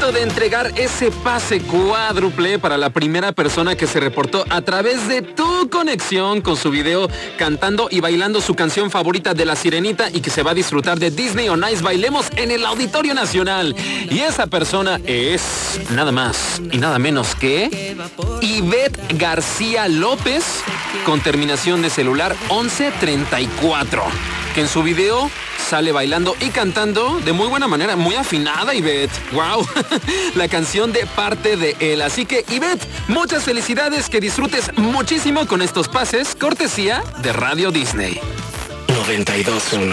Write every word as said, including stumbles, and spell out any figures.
punto de entregar ese pase cuádruple para la primera persona que se reportó a través de tu conexión con su video cantando y bailando su canción favorita de La Sirenita y que se va a disfrutar de Disney on Ice Bailemos en el Auditorio Nacional. Y esa persona es nada más y nada menos que Ivette García López, con terminación de celular once treinta y cuatro, que en su video sale bailando y cantando de muy buena manera, muy afinada, Ivette. ¡Wow! La canción de Parte de Él. Así que, Ivette, muchas felicidades, que disfrutes muchísimo con estos pases, cortesía de Radio Disney. noventa y dos punto uno